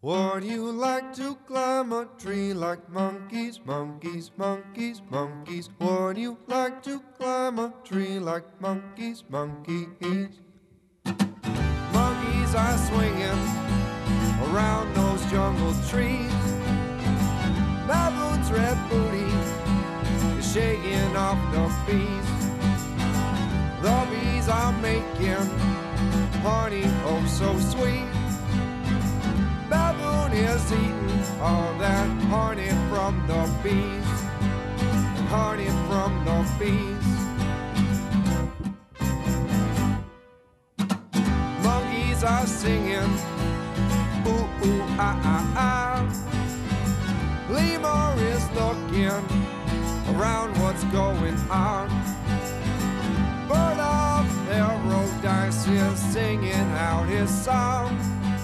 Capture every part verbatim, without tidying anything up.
Would you like to climb a tree like monkeys, monkeys, monkeys, monkeys? Would you like to climb a tree like monkeys, monkeys? Monkeys are swinging around those jungle trees. Baboon's red booty is shaking off the bees. The bees are making honey oh so sweet. Baboon is eating all that honey from the bees, honey from the bees. Monkeys are singing, ooh, ooh, ah, ah, ah. Lemur is looking around what's going on. Bird of paradise is singing out his song.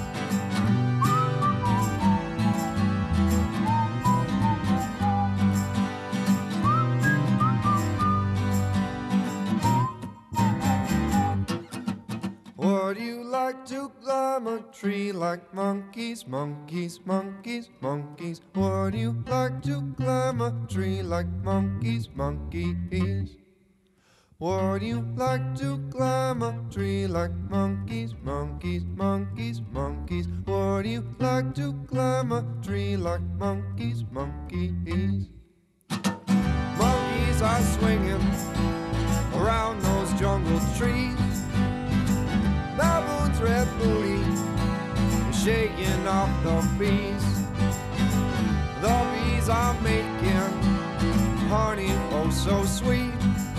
Would you like to climb a tree like monkeys, monkeys, monkeys, monkeys? Would you like to climb a tree like monkeys, monkeys? Would you like to climb a tree like monkeys, monkeys, monkeys, monkeys? Would you like to climb a tree like monkeys, monkeys? Monkeys are swinging around those jungle trees. Baboon's red booty is shaking off the bees. The bees are making honey oh so sweet.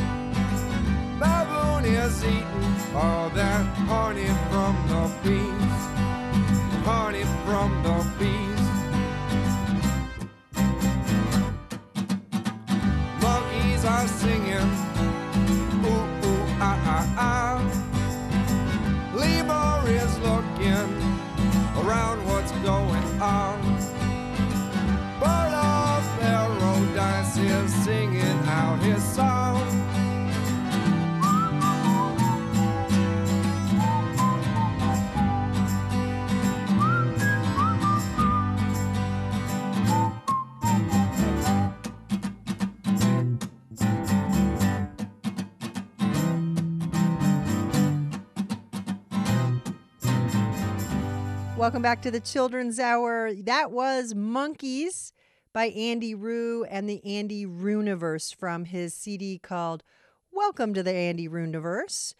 Baboon is eating all that honey from the bees, honey from the bees. Monkeys are singing, ooh, ooh, ah, ah, ah. Lemur is looking around what's going on. Bird of paradise is singing out his song. Welcome back to the Children's Hour. That was Monkeys by Andy Rue and the Andy Rooniverse from his C D called Welcome to the Andy Rooniverse.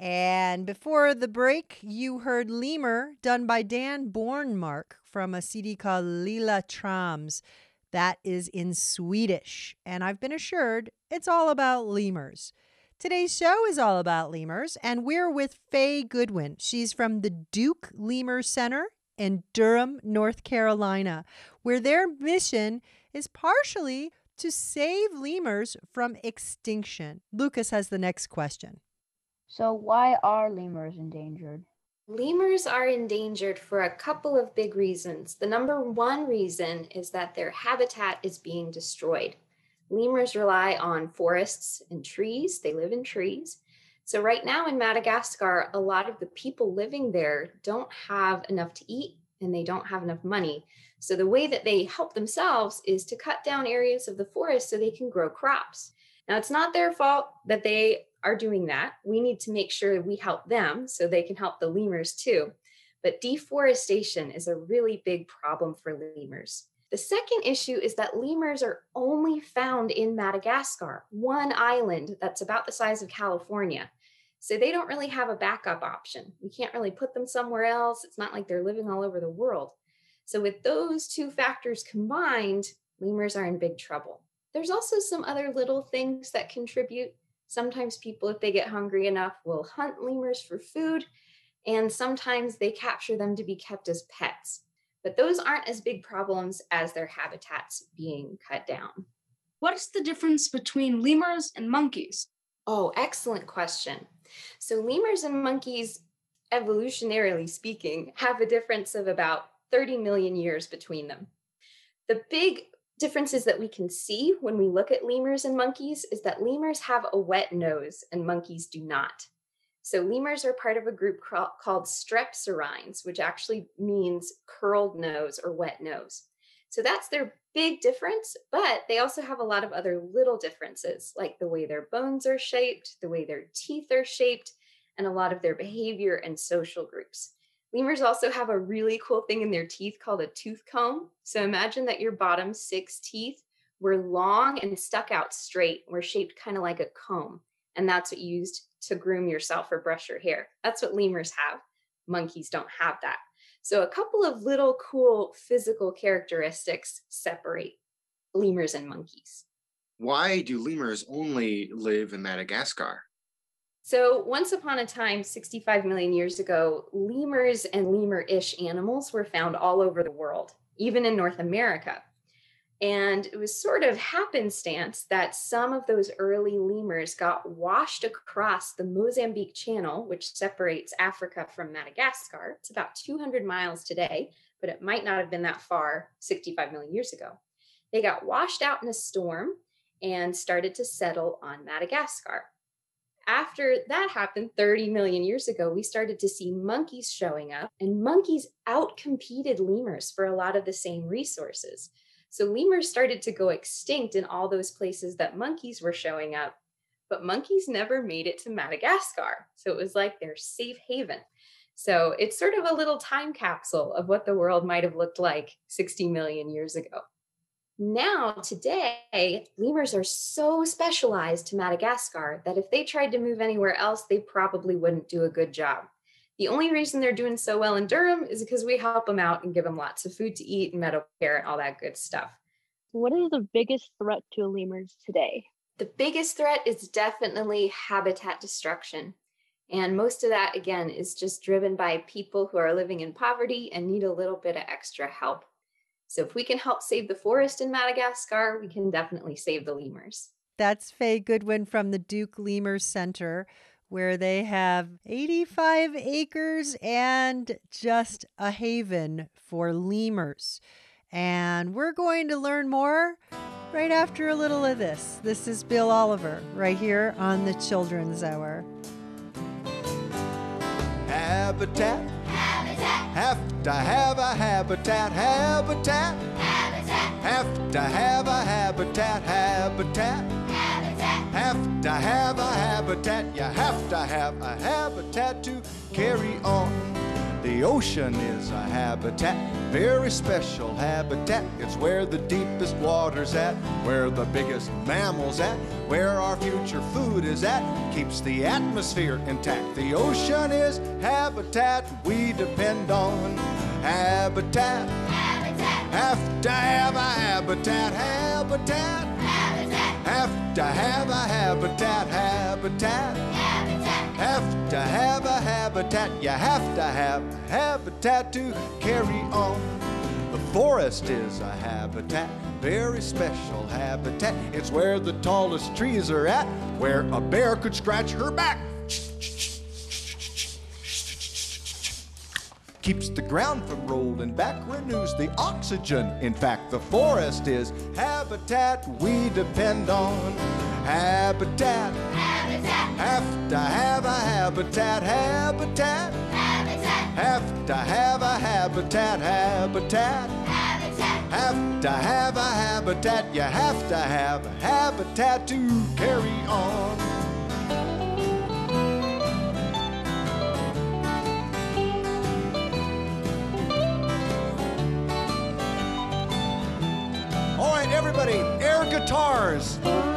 And before the break, you heard Lemur done by Dan Bornmark from a C D called Lila Trams. That is in Swedish. And I've been assured it's all about lemurs. Today's show is all about lemurs, and we're with Faye Goodwin. She's from the Duke Lemur Center in Durham, North Carolina, where their mission is partially to save lemurs from extinction. Lucas has the next question. So why are lemurs endangered? Lemurs are endangered for a couple of big reasons. The number one reason is that their habitat is being destroyed. Lemurs rely on forests and trees. They live in trees. So right now in Madagascar, a lot of the people living there don't have enough to eat and they don't have enough money. So the way that they help themselves is to cut down areas of the forest so they can grow crops. Now, it's not their fault that they are doing that. We need to make sure we help them so they can help the lemurs too. But deforestation is a really big problem for lemurs. The second issue is that lemurs are only found in Madagascar, one island that's about the size of California. So they don't really have a backup option. We can't really put them somewhere else. It's not like they're living all over the world. So with those two factors combined, lemurs are in big trouble. There's also some other little things that contribute. Sometimes people, if they get hungry enough, will hunt lemurs for food, and sometimes they capture them to be kept as pets. But those aren't as big problems as their habitats being cut down. What's the difference between lemurs and monkeys? Oh, excellent question. So lemurs and monkeys, evolutionarily speaking, have a difference of about thirty million years between them. The big differences that we can see when we look at lemurs and monkeys is that lemurs have a wet nose and monkeys do not. So lemurs are part of a group cra- called strepsirrhines, which actually means curled nose or wet nose. So that's their big difference, but they also have a lot of other little differences, like the way their bones are shaped, the way their teeth are shaped, and a lot of their behavior and social groups. Lemurs also have a really cool thing in their teeth called a tooth comb. So imagine that your bottom six teeth were long and stuck out straight, were shaped kind of like a comb. And that's what you used to groom yourself or brush your hair. That's what lemurs have. Monkeys don't have that. So a couple of little cool physical characteristics separate lemurs and monkeys. Why do lemurs only live in Madagascar? So once upon a time, sixty-five million years ago, lemurs and lemur-ish animals were found all over the world, even in North America. And it was sort of happenstance that some of those early lemurs got washed across the Mozambique Channel, which separates Africa from Madagascar. It's about two hundred miles today, but it might not have been that far sixty-five million years ago. They got washed out in a storm and started to settle on Madagascar. After that happened thirty million years ago, we started to see monkeys showing up, and monkeys outcompeted lemurs for a lot of the same resources. So lemurs started to go extinct in all those places that monkeys were showing up, but monkeys never made it to Madagascar. So it was like their safe haven. So it's sort of a little time capsule of what the world might have looked like sixty million years ago. Now, today, lemurs are so specialized to Madagascar that if they tried to move anywhere else, they probably wouldn't do a good job. The only reason they're doing so well in Durham is because we help them out and give them lots of food to eat and medical care and all that good stuff. What is the biggest threat to lemurs today? The biggest threat is definitely habitat destruction. And most of that, again, is just driven by people who are living in poverty and need a little bit of extra help. So if we can help save the forest in Madagascar, we can definitely save the lemurs. That's Faye Goodwin from the Duke Lemur Center, where they have eighty-five acres and just a haven for lemurs. And we're going to learn more right after a little of this. This is Bill Oliver right here on the Children's Hour. Habitat. Habitat. Have to have a habitat. Habitat. Habitat. Have to have a habitat. Habitat. Have to have a habitat, you have to have a habitat to carry on. The ocean is a habitat, very special habitat. It's where the deepest water's at, where the biggest mammals at, where our future food is at, keeps the atmosphere intact. The ocean is habitat we depend on. Habitat, habitat. Have to have a habitat, habitat. Have to have a habitat, habitat. Habitat. Have to have a habitat, you have to have a habitat to carry on. The forest is a habitat, very special habitat. It's where the tallest trees are at, where a bear could scratch her back. Keeps the ground from rolling back, renews the oxygen. In fact, the forest is habitat we depend on. Habitat. Habitat. Have to have a habitat. Habitat. Habitat. Have to have a habitat. Habitat. Habitat. Have to have a habitat. You have to have a habitat to carry on. All right, everybody, air guitars.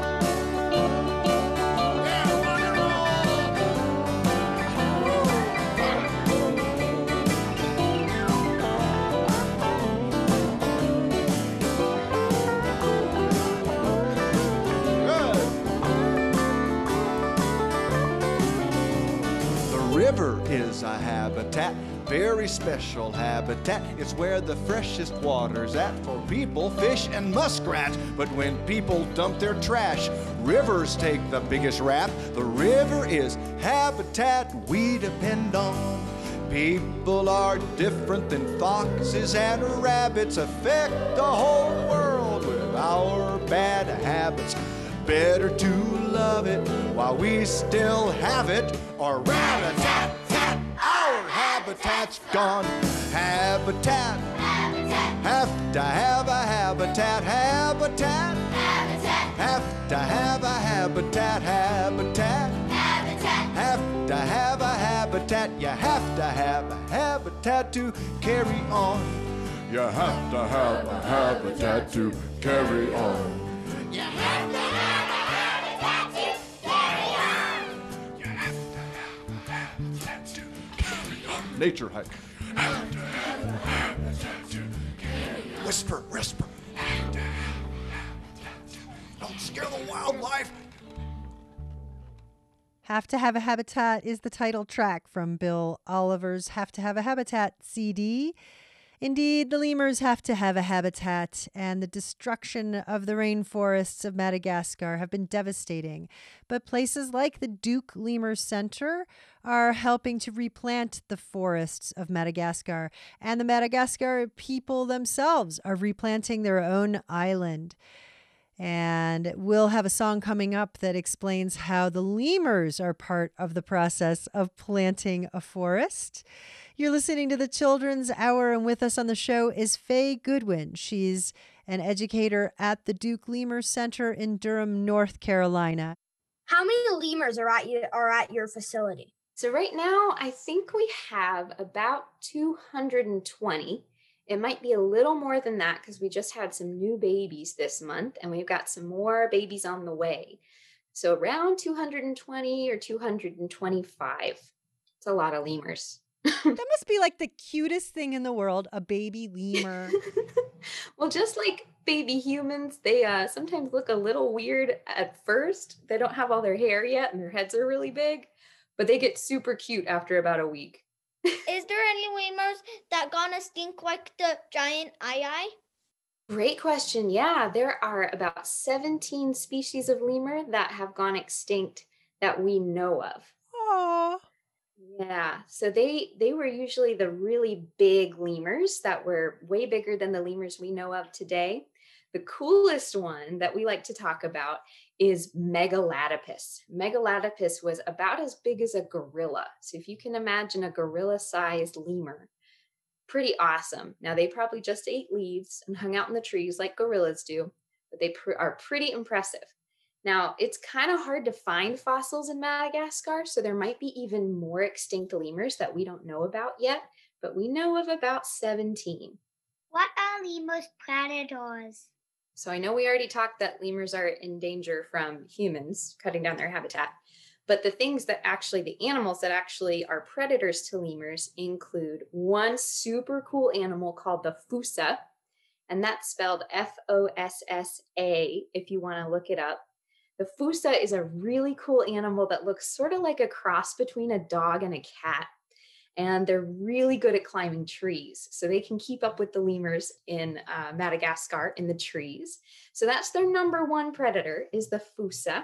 River is a habitat, very special habitat. It's where the freshest water's at for people, fish, and muskrats. But when people dump their trash, rivers take the biggest rap. The river is habitat we depend on. People are different than foxes and rabbits, affect the whole world with our bad habits. better to love it while we still have it, or rat-a-tat-tat, our habitat's gone. Habitat, have to have a habitat, habitat, have to have a habitat, habitat, have to have a habitat, you have to have a habitat to carry on. You have to have a habitat to carry on. You have to have a habitat to carry on. You have to have a habitat to carry on. Nature hike. Have to have a habitat to carry on. Whisper, whisper. Have to have a habitat to. Don't scare the wildlife. Have to Have a Habitat is the title track from Bill Oliver's Have to Have a Habitat C D. Indeed, the lemurs have to have a habitat, and the destruction of the rainforests of Madagascar have been devastating. But places like the Duke Lemur Center are helping to replant the forests of Madagascar, and the Madagascar people themselves are replanting their own island. And we'll have a song coming up that explains how the lemurs are part of the process of planting a forest. You're listening to the Children's Hour, and with us on the show is Faye Goodwin. She's an educator at the Duke Lemur Center in Durham, North Carolina. How many lemurs are at you are at your facility? So right now, I think we have about two hundred twenty. It might be a little more than that because we just had some new babies this month, and we've got some more babies on the way. So around two hundred twenty or two hundred twenty-five. It's a lot of lemurs. That must be like the cutest thing in the world, a baby lemur. Well, just like baby humans, they uh, sometimes look a little weird at first. They don't have all their hair yet and their heads are really big, but they get super cute after about a week. Is there any lemurs that gonna stink like the giant eye-eye? Great question. Yeah, there are about seventeen species of lemur that have gone extinct that we know of. Aww. Yeah, so they they were usually the really big lemurs that were way bigger than the lemurs we know of today. The coolest one that we like to talk about is Megalatopus. Megalatopus was about as big as a gorilla. So if you can imagine a gorilla-sized lemur, pretty awesome. Now, they probably just ate leaves and hung out in the trees like gorillas do, but they pr- are pretty impressive. Now, it's kind of hard to find fossils in Madagascar, so there might be even more extinct lemurs that we don't know about yet, but we know of about seventeen. What are lemurs predators? So I know we already talked that lemurs are in danger from humans cutting down their habitat, but the things that actually, the animals that actually are predators to lemurs include one super cool animal called the fossa, and that's spelled F O S S A if you want to look it up. The fossa is a really cool animal that looks sort of like a cross between a dog and a cat. And they're really good at climbing trees. So they can keep up with the lemurs in uh, Madagascar in the trees. So that's their number one predator is the fossa.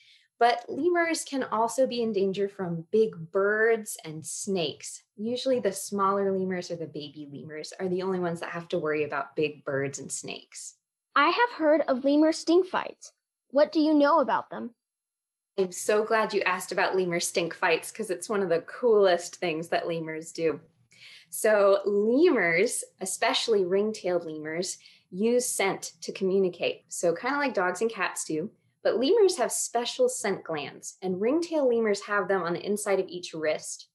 But lemurs can also be in danger from big birds and snakes. Usually the smaller lemurs or the baby lemurs are the only ones that have to worry about big birds and snakes. I have heard of lemur stink fights. What do you know about them? I'm so glad you asked about lemur stink fights because it's one of the coolest things that lemurs do. So lemurs, especially ring-tailed lemurs, use scent to communicate. So kind of like dogs and cats do, but lemurs have special scent glands, and ring-tailed lemurs have them on the inside of each wrist.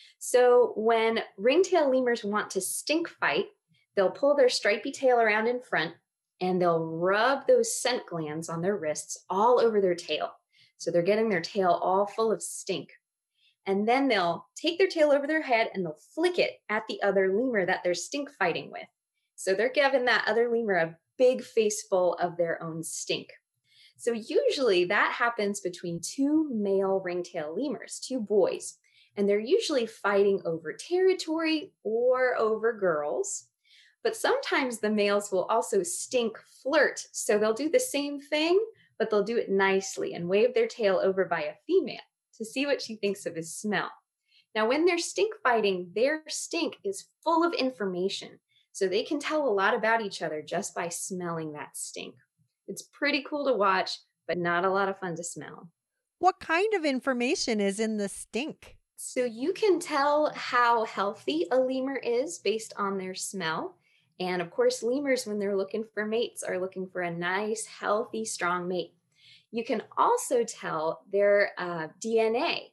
So when ring-tailed lemurs want to stink fight, they'll pull their stripy tail around in front, and they'll rub those scent glands on their wrists all over their tail. So they're getting their tail all full of stink. And then they'll take their tail over their head and they'll flick it at the other lemur that they're stink fighting with. So they're giving that other lemur a big face full of their own stink. So usually that happens between two male ringtail lemurs, two boys, and they're usually fighting over territory or over girls. But sometimes the males will also stink flirt. So they'll do the same thing, but they'll do it nicely and wave their tail over by a female to see what she thinks of his smell. Now, when they're stink fighting, their stink is full of information. So they can tell a lot about each other just by smelling that stink. It's pretty cool to watch, but not a lot of fun to smell. What kind of information is in the stink? So you can tell how healthy a lemur is based on their smell. And of course, lemurs, when they're looking for mates, are looking for a nice, healthy, strong mate. You can also tell their uh, D N A.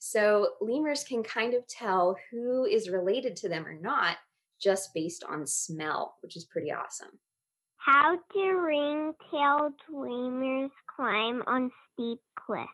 So lemurs can kind of tell who is related to them or not just based on smell, which is pretty awesome. How do ring-tailed lemurs climb on steep cliffs?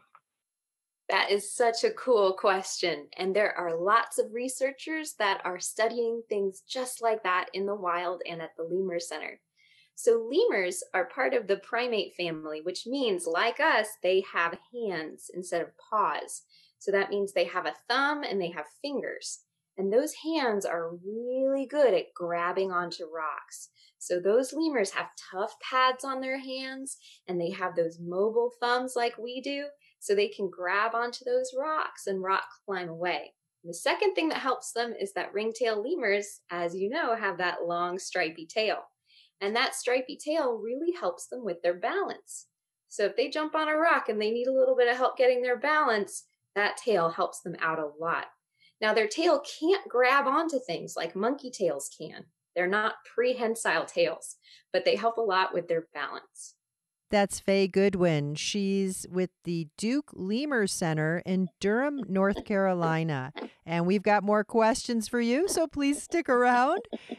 That is such a cool question. And there are lots of researchers that are studying things just like that in the wild and at the Lemur Center. So lemurs are part of the primate family, which means, like us, they have hands instead of paws. So that means they have a thumb and they have fingers. And those hands are really good at grabbing onto rocks. So those lemurs have tough pads on their hands, and they have those mobile thumbs like we do, so they can grab onto those rocks and rock climb away. And the second thing that helps them is that ringtail lemurs, as you know, have that long stripy tail. And that stripy tail really helps them with their balance. So if they jump on a rock and they need a little bit of help getting their balance, that tail helps them out a lot. Now, their tail can't grab onto things like monkey tails can. They're not prehensile tails, but they help a lot with their balance. That's Faye Goodwin. She's with the Duke Lemur Center in Durham, North Carolina. And we've got more questions for you, so please stick around.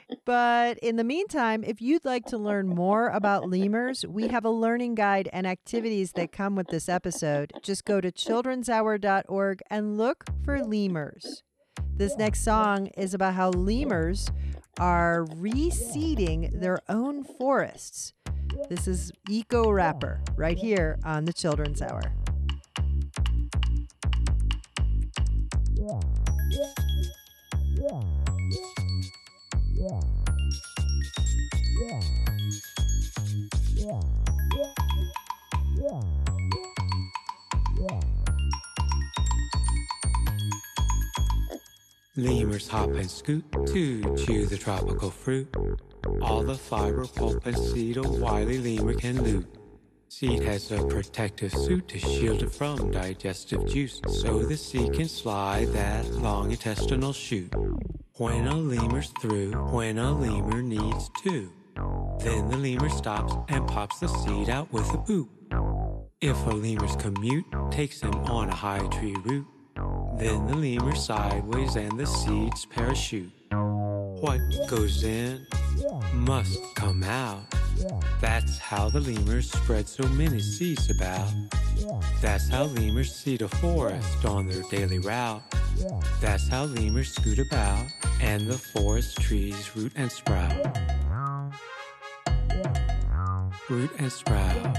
But in the meantime, if you'd like to learn more about lemurs, we have a learning guide and activities that come with this episode. Just go to children's hour dot org and look for lemurs. This next song is about how lemurs are reseeding their own forests. This is Eco Rapper right here on the Children's Hour. Lemurs hop and scoot to chew the tropical fruit. All the fiber, pulp, and seed a wily lemur can loot. Seed has a protective suit to shield it from digestive juice, so the seed can slide that long intestinal chute. When a lemur's through, when a lemur needs to, then the lemur stops and pops the seed out with a boop. If a lemur's commute takes him on a high tree root, then the lemur sideways and the seeds parachute. What goes in must come out. That's how the lemurs spread so many seeds about. That's how lemurs seed a forest on their daily route. That's how lemurs scoot about and the forest trees root and sprout. Root and sprout.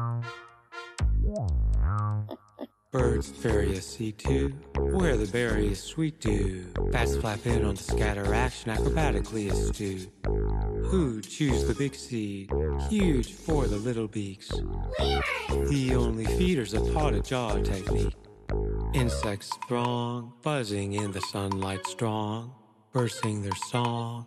Birds bury a seed too, where the berry is sweet dew. Bats flap in on the scatter action acrobatically astute. Who chews the big seed, huge for the little beaks? The only feeder's a paw to jaw technique. Insects throng, buzzing in the sunlight strong, bursting their song.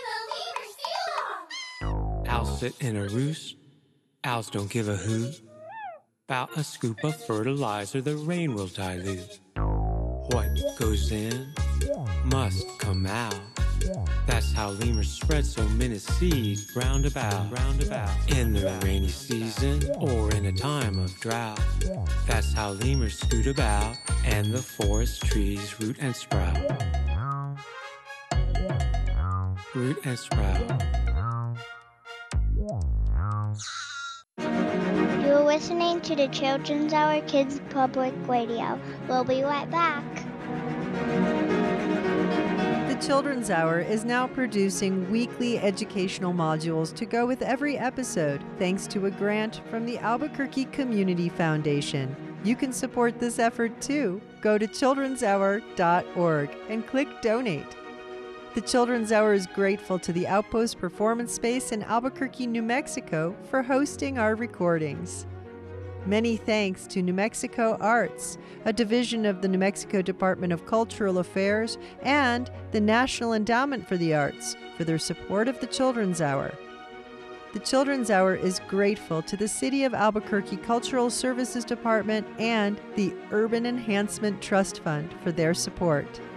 Owls sit in a roost, owls don't give a hoot. About a scoop of fertilizer the rain will dilute. What goes in must come out. That's how lemurs spread so many seeds round about, round about. In the rainy season or in a time of drought. That's how lemurs scoot about and the forest trees root and sprout. Root and sprout. You're listening to the Children's Hour Kids Public Radio. We'll be right back. The Children's Hour is now producing weekly educational modules to go with every episode, thanks to a grant from the Albuquerque Community Foundation. You can support this effort too. Go to children's hour dot org and click Donate. The Children's Hour is grateful to the Outpost Performance Space in Albuquerque, New Mexico for hosting our recordings. Many thanks to New Mexico Arts, a division of the New Mexico Department of Cultural Affairs, and the National Endowment for the Arts for their support of the Children's Hour. The Children's Hour is grateful to the City of Albuquerque Cultural Services Department and the Urban Enhancement Trust Fund for their support.